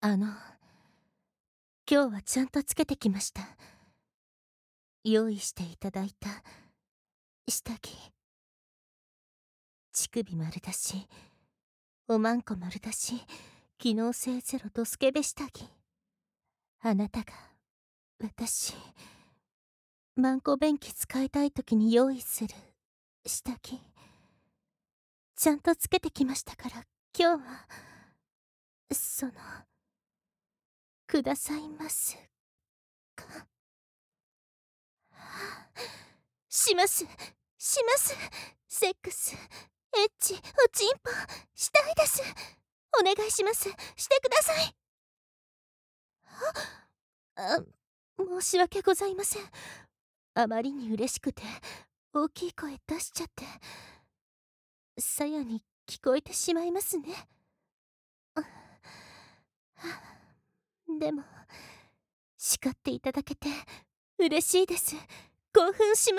あの、今日はちゃんとつけてきました。用意していただいた下着。乳首丸出し、おまんこ丸出し、機能性ゼロとスケベ下着。あなたが、私、マンコ便器使いたい時に用意する下着。ちゃんとつけてきましたから、今日は、くださいますか？します。します。セックス、エッチ、おちんぽ、したいです。お願いします。してください。あ、申し訳ございません。あまりに嬉しくて、大きい声出しちゃって、さやに聞こえてしまいますね。でも、叱っていただけて、嬉しいです。興奮します。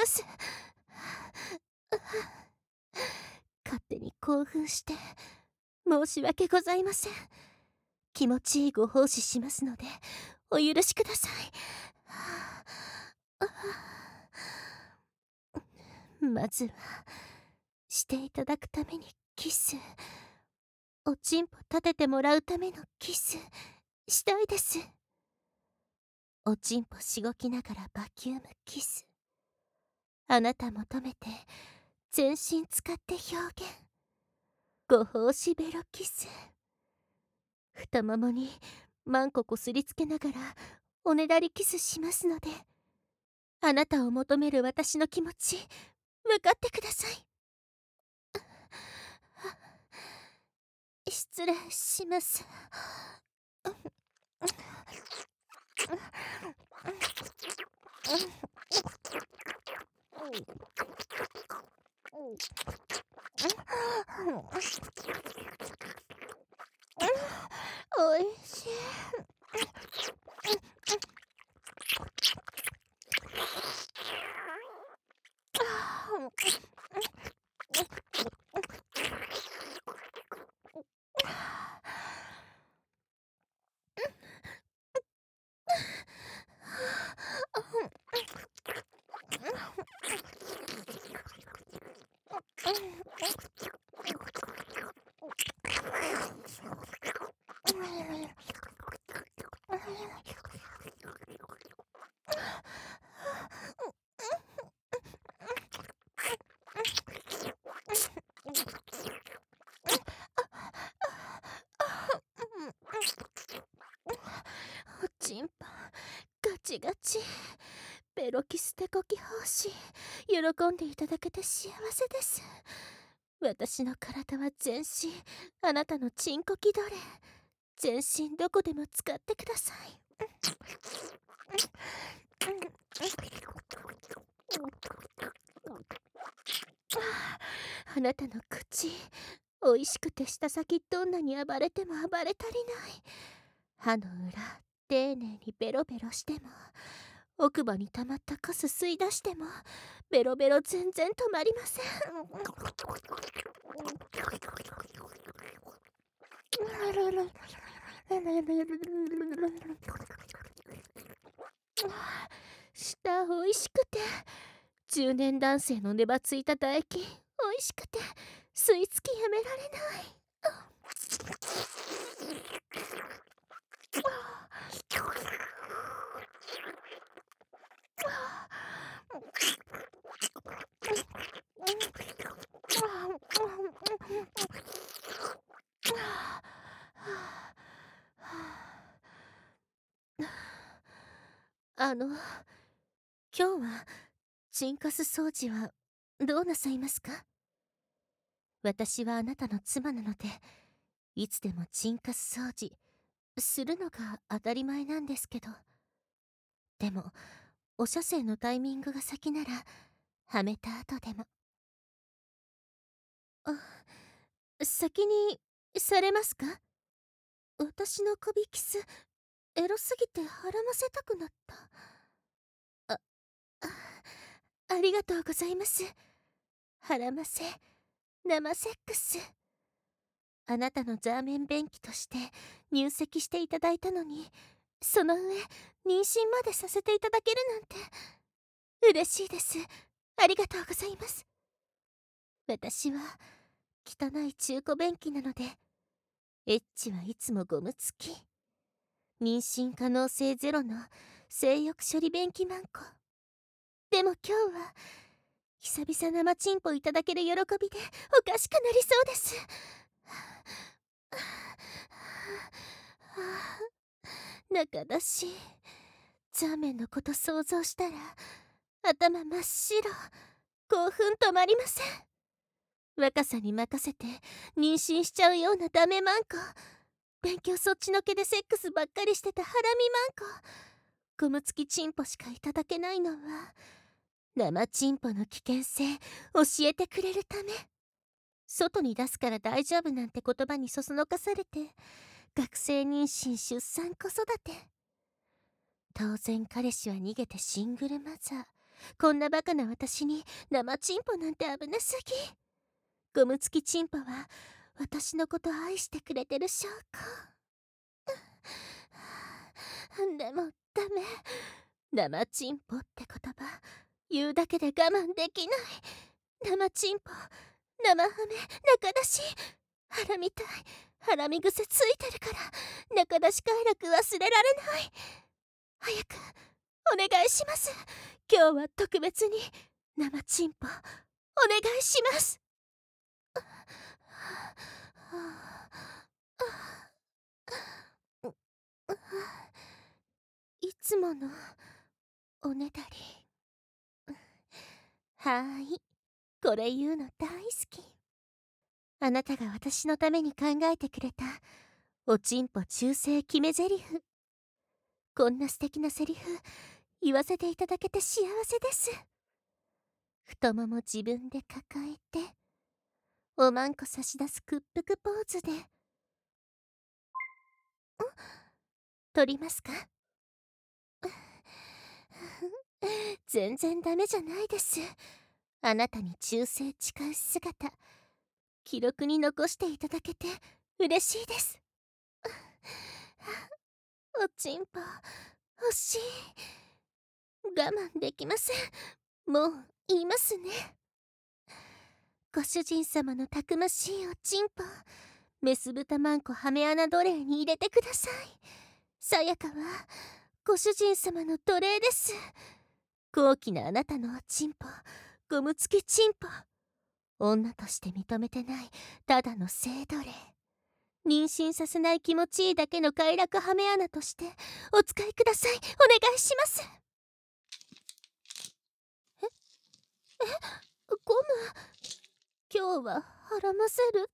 勝手に興奮して、申し訳ございません。気持ちいいご奉仕しますので、お許しください。まずは、していただくためにキス。おちんぽ立ててもらうためのキス、したいです。おちんぽしごきながらバキュームキス。あなた求めて、全身使って表現。ご奉仕ベロキス。太ももにマンコこすりつけながらおねだりキスしますので、あなたを求める私の気持ち分かってください。失礼します。おいしい。おちんぽガチガチ。ベロキステコキ奉仕、喜んでいただけて幸せです。私の体は全身あなたのチンコキ奴隷。全身どこでも使ってください。あなたの口、おいしくて舌先どんなに暴れても暴れ足りない。歯の裏、丁寧にベロベロしても、奥歯に溜まったカス吸い出しても、ベロベロ全然止まりません。舌おいしくて、中年男性のねばついた唾液おいしくて、吸い付きやめられない。あの、今日はチンカス掃除はどうなさいますか？私はあなたの妻なので、いつでもチンカス掃除するのが当たり前なんですけど。でも、お射精のタイミングが先なら、はめた後でも。あ、先にされますか？私の首キス、エロすぎてはらませたくなった。あ、あ、ありがとうございます。はらませ、生セックス。 あなたのザーメン便器として入籍していただいたのに、その上妊娠までさせていただけるなんて嬉しいです。ありがとうございます。私は汚い中古便器なので、エッチはいつもゴム付き、妊娠可能性ゼロの性欲処理便器マンコ。でも今日は久々生チンポいただける喜びでおかしくなりそうです。中だし、ザーメンのこと想像したら頭真っ白、興奮止まりません。若さに任せて妊娠しちゃうようなダメマンコ、勉強そっちのけでセックスばっかりしてたハラミマンコ、ゴム付きチンポしかいただけないのは生チンポの危険性教えてくれるため。外に出すから大丈夫なんて言葉にそそのかされて、学生妊娠出産子育て、当然彼氏は逃げてシングルマザー。こんなバカな私に生チンポなんて危なすぎ。ゴム付きチンポは私のこと愛してくれてる証拠。でもダメ。生チンポって言葉言うだけで我慢できない。生チンポ、生ハメ、中出し、ハラみたい。ハラミ癖ついてるから中出し快楽忘れられない。早くお願いします。今日は特別に生チンポお願いします。いつものおねだり。はーい、これ言うの大好き。あなたが私のために考えてくれたおちんぽ忠誠決め台詞。こんな素敵なセリフ言わせていただけて幸せです。太もも自分で抱えておまんこ差し出す屈服ポーズで取りますか？全然ダメじゃないです。あなたに忠誠誓う姿記録に残していただけて嬉しいです。おちんぽ欲しい。我慢できません。もう言いますね。ご主人様のたくましいおちんぽ、メス豚マンコハメ穴奴隷に入れてください。さやかはご主人様の奴隷です。高貴なあなたのおちんぽ、ゴム付きチンポ、女として認めてないただの性奴隷。妊娠させない気持ちいいだけの快楽ハメ穴としてお使いください。お願いします。ゴム、今日は腹ませるって。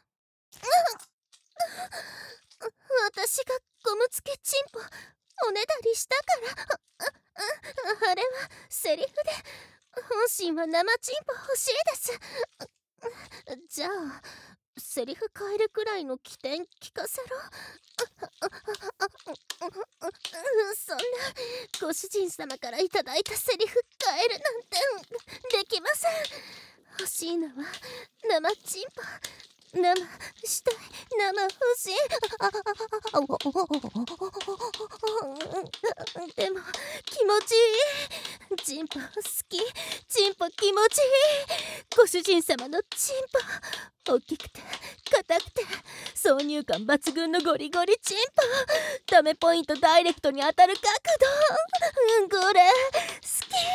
私がゴム付きチンポおねだりしたからあれはセリフで、本心は生チンポ欲しいです。じゃあセリフ変えるくらいの起点聞かせろ。そんなご主人様からいただいたセリフ変えるなんてできません。欲しいのは生チンポ、生したい、生欲しい。でも気持ちいい。チンポ好き。チンポ気持ちいい。ご主人様のチンポ大きくて硬くて挿入感抜群のゴリゴリチンポ、ダメポイントダイレクトに当たる角度、これ好き。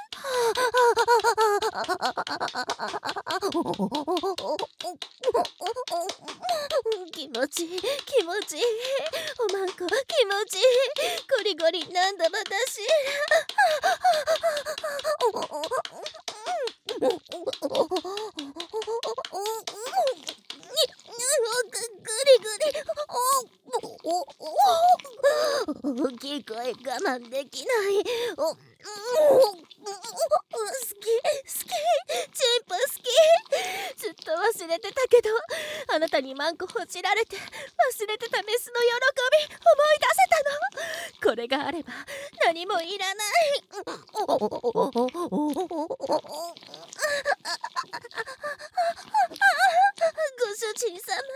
気持ちいい気持ちいい。おまんこ気持ちいい。ゴリゴリなんだ私。大きい声我慢できない。好き好き、チンポ好き。ずっと忘れてたけどあなたにマンコほじられて忘れてたメスの喜び思い出せたの。これがあれば何もいらない。ご主人様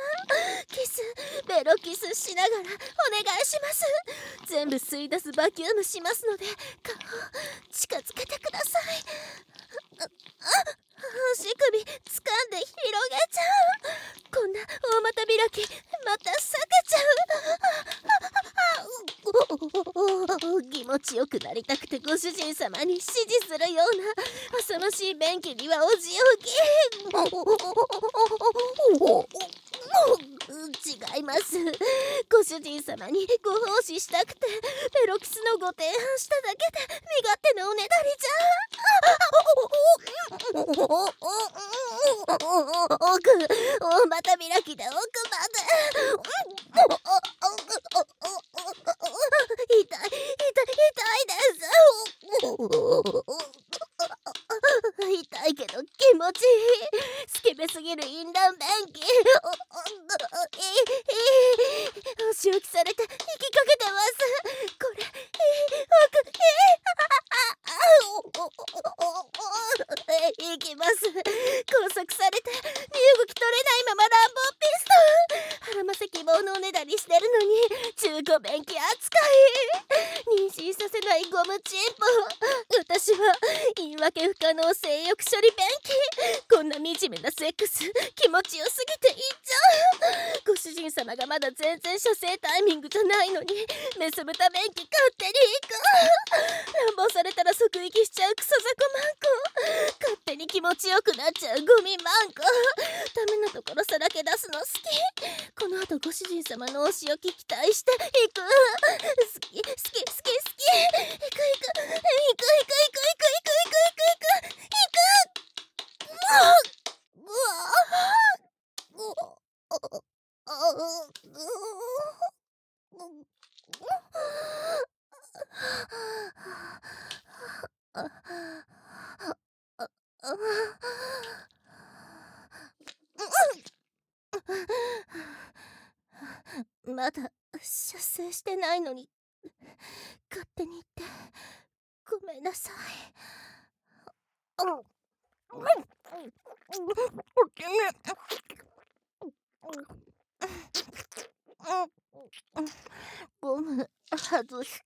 ながらお願いします。全部吸い出すバキュームしますので、顔近づけてください。足首掴んで広げちゃう。こんな大股開きまた避けちゃう。気持ちよくなりたくてご主人様に指示するような浅ましい便器にはおじおぎ。違います。ご主人様にご奉仕したくてペロキスのご提案しただけで身勝手なおねだりじゃ。大股開きで奥まで。痛いです。痛いけど気持ちいい。スケベすぎる淫乱便器。仕置きされて息かけてます。これいきます。拘束されて身動き取れないまま乱暴ピストン。腹ませ希望のおねだりしてるのに中古便器扱い。妊娠させないゴムチンポ。私は言い訳不可能性欲処理便器。こんな惨めなセックス気持ちよすぎていっちゃう。ご主人様がまだ全然射精タイミングじゃないのにメス豚便器勝手に行く。乱暴されたら即息しちゃうクソザコマンコ。勝手に気持ちよくなっちゃうゴミマンコ。ダメなところさらけ出すの好き。この後ご主人様の推しを期待して行く。好き行くまだ射精してないのに勝手に言ってごめんなさい。ゴム外して。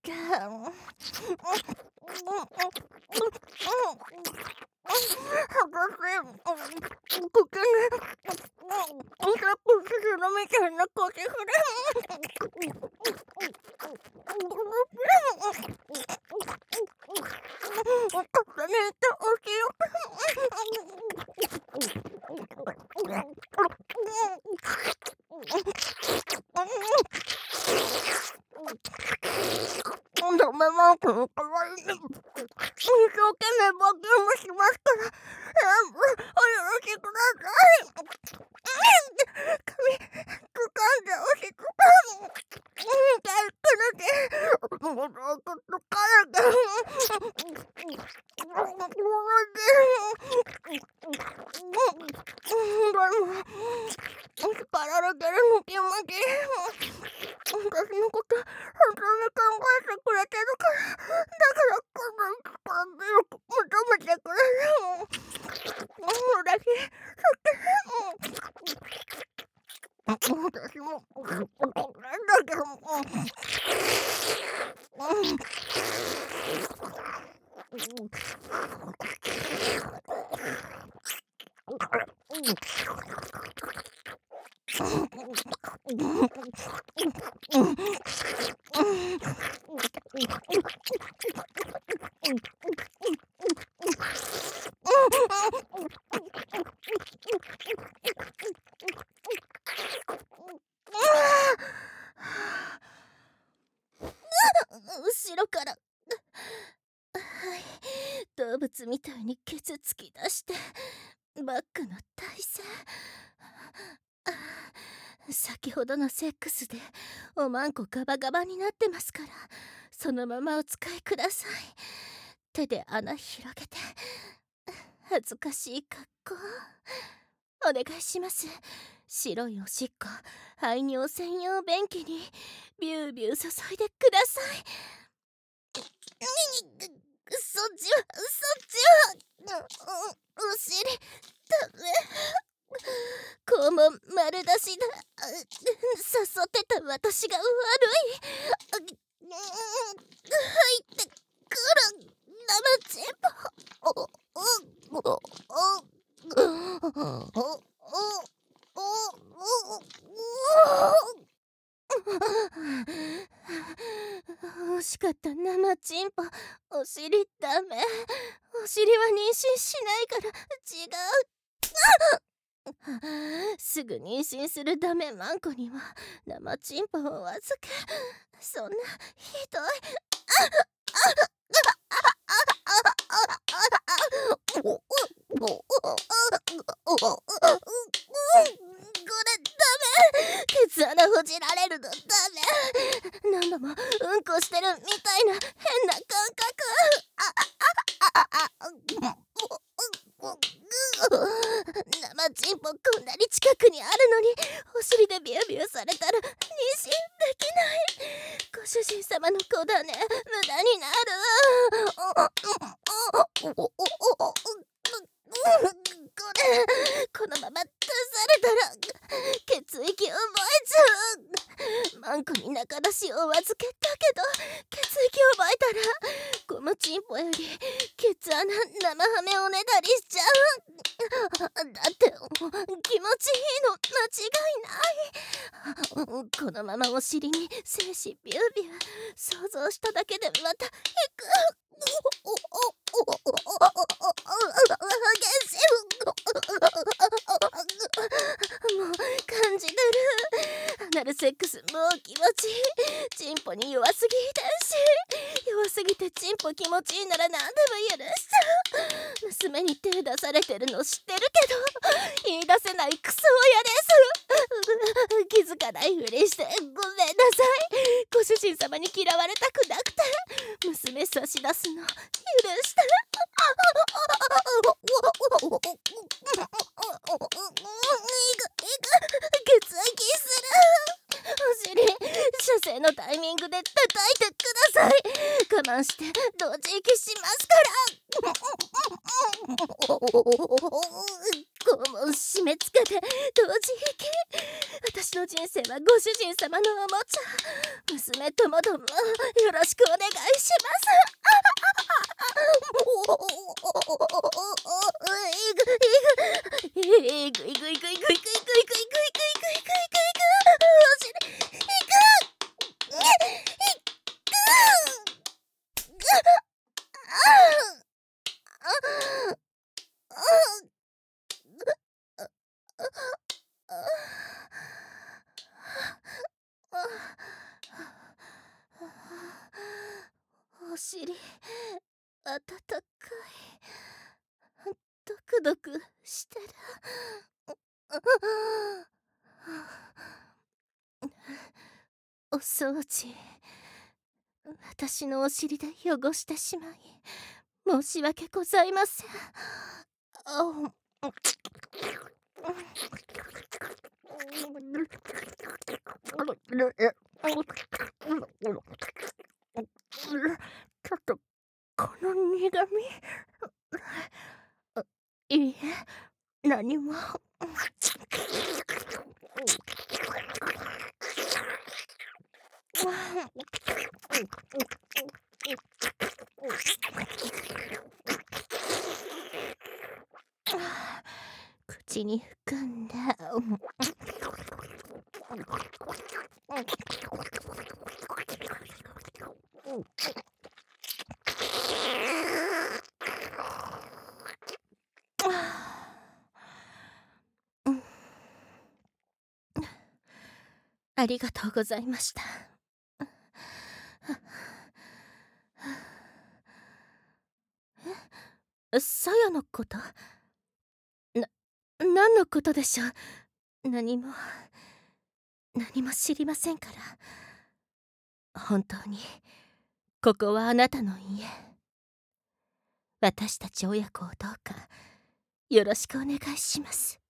ダメマークの代わりに一生懸命バキュームしますから、お許しください。髪掴んで押しつか痛いくだけもうちょっとからが力だけでムキムキ。私のこと本当に考えてくれてるから、だからこんなに力強く求めてくれる。だし私もなんだけど後ろから動物みたいにケツ突き出してバックの体勢。先ほどのセックスでおまんこガバガバになってますから、そのままお使いください。手で穴広げて恥ずかしい格好お願いします。白いおしっこ排尿専用便器にビュービュー注いでください。そっちはお尻ダメ。 肛門丸出しだ。誘ってた私が悪い。入ってくる生チンポ。惜しかった。生チンポ。お尻ダメ。お尻は妊娠しないから。違う。すぐ妊娠するダメマンコには生チンポを預け。そんなひどい。これダメ。ケツ穴ほじられるのダメ。何度もうんこしてるみたいな変な感覚。生チンポこんなに近くにあるのにお尻でビュービューされたら妊娠できない。ご主人様の子だね。無駄になる。このまま出されたら血液を覚えちゃう。マンコに中出しを預けたけど血液を覚えたらゴムチンポよりケツ穴生ハメおねだりしちゃう。だって気持ちいいの間違いない。このままお尻に精子ビュービュー想像しただけでまた引く。もう感じてる。アナルセックスもう気持ちいい。チンポに弱すぎ遺伝子。弱すぎてチンポ気持ちいいなら何でも許しちゃう。娘に手出されてるの知ってるけど言い出せないクソ親です。気づかないふりしてごめんなさい。ご主人様に嫌われたくなくて娘差し出すの許して。血液する。お尻射精のタイミングで叩いてください。我慢して同時息しますから。肛門締め付けて同時息。私の人生はご主人様のおもちゃ。娘ともどもよろしくお願いします。いぐいぐいぐいぐいぐいぐいぐいぐいぐいぐいぐいぐいぐいぐいお尻いお尻あたたかい。ドクドクしてる。お掃除私のお尻で汚してしまい申し訳ございません。ちょっとこの苦みいいえ何も。口に含んでありがとうございました。さやのこと？何のことでしょう？何も知りませんから。本当にここはあなたの家。私たち親子をどうかよろしくお願いします。